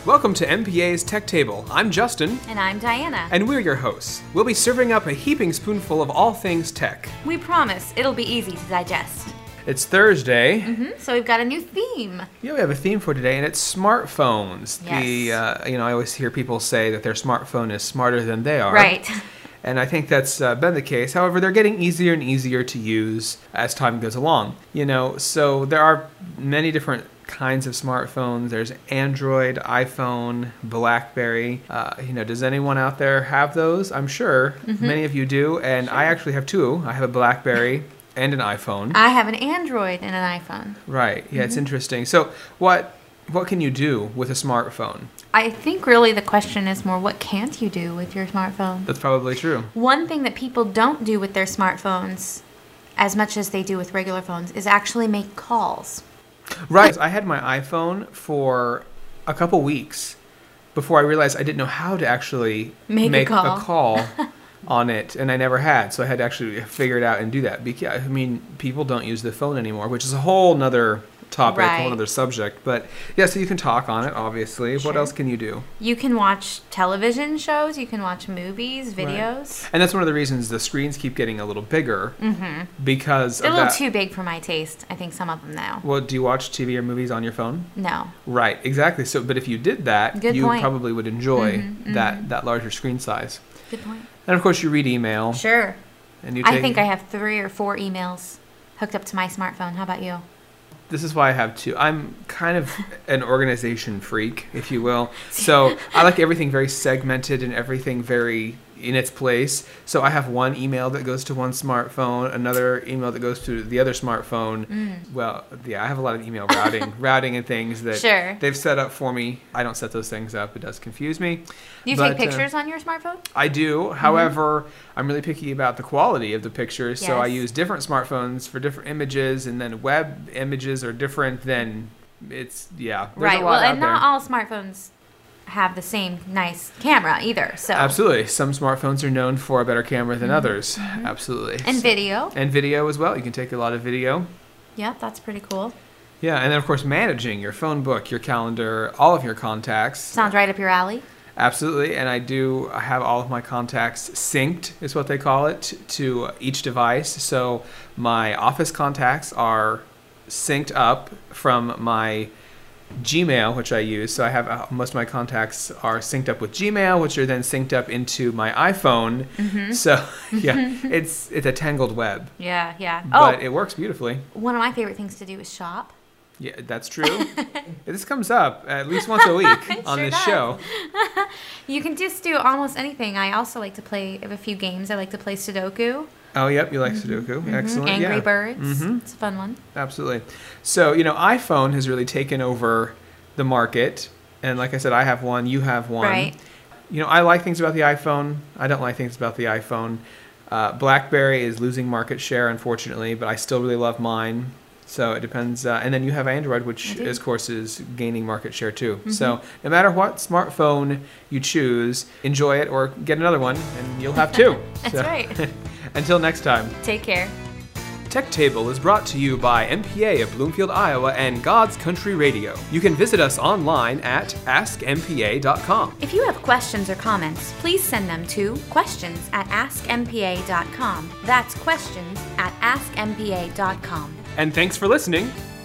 Welcome to MPA's Tech Table. I'm Justin. And I'm Diana. And we're your hosts. We'll be serving up a heaping spoonful of all things tech. We promise it'll be easy to digest. It's Thursday. So we've got a new theme. Yeah, we have a theme for today, and it's smartphones. Yes. I always hear people say that their smartphone is smarter than they are. Right. And I think that's been the case. However, they're getting easier and easier to use as time goes along. So there are many different kinds of smartphones. There's Android, iPhone, BlackBerry. Does anyone out there have those? I'm sure many of you do. And I actually have two. I have a BlackBerry and an iPhone. I have an Android and an iPhone. Right. Yeah, it's interesting. So what can you do with a smartphone? I think really the question is more, what can't you do with your smartphone? That's probably true. One thing that people don't do with their smartphones as much as they do with regular phones is actually make calls. Right. I had my iPhone for a couple weeks before I realized I didn't know how to actually make a call on it, and I never had. So I had to actually figure it out and do that. Because, people don't use the phone anymore, which is a whole nother topic, a whole other subject. But yeah, so you can talk on it, obviously. Sure. What else can you do? You can watch television shows, you can watch movies, videos. Right. And that's one of the reasons the screens keep getting a little bigger. Because they're a little too big for my taste, I think, some of them now. Well, do you watch TV or movies on your phone? No. Right, exactly. So, but if you did that, Good you point. probably would enjoy that larger screen size. Good point. And of course, you read email. Sure. And I think I have 3 or 4 emails hooked up to my smartphone. How about you? This is why I have two. I'm kind of an organization freak, if you will. So I like everything very segmented and everything very in its place. So I have one email that goes to one smartphone, another email that goes to the other smartphone. Well, yeah, I have a lot of email routing and things that they've set up for me. I don't set those things up. It does confuse me. Do you take pictures on your smartphone? I do. However, I'm really picky about the quality of the pictures. So I use different smartphones for different images, and then web images are different than there's right. A lot Well, out and there. not all smartphones have the same nice camera either. So absolutely, some smartphones are known for a better camera than others. Absolutely. And video. And video as well. You can take a lot of video. Yeah, that's pretty cool. Yeah, and then of course managing your phone book, your calendar, all of your contacts. Sounds right up your alley. Absolutely, and I have all of my contacts synced, is what they call it, to each device. So my office contacts are synced up from my Gmail, which I use. So I have most of my contacts are synced up with Gmail, which are then synced up into my iPhone. So yeah, it's a tangled web. Yeah. But it works beautifully. One of my favorite things to do is shop. Yeah, that's true. This comes up at least once a week on this show. You can just do almost anything. I also like to play a few games. I like to play Sudoku. Oh, yep, you like Sudoku. Excellent. Angry Birds. It's a fun one. Absolutely. So, iPhone has really taken over the market. And like I said, I have one, you have one. Right. I like things about the iPhone. I don't like things about the iPhone. BlackBerry is losing market share, unfortunately, but I still really love mine. So it depends. And then you have Android, which, of course, is gaining market share, too. So no matter what smartphone you choose, enjoy it or get another one, and you'll have two. That's right. Until next time. Take care. Tech Table is brought to you by MPA of Bloomfield, Iowa, and God's Country Radio. You can visit us online at askmpa.com. If you have questions or comments, please send them to questions@askmpa.com. That's questions@askmpa.com. And thanks for listening.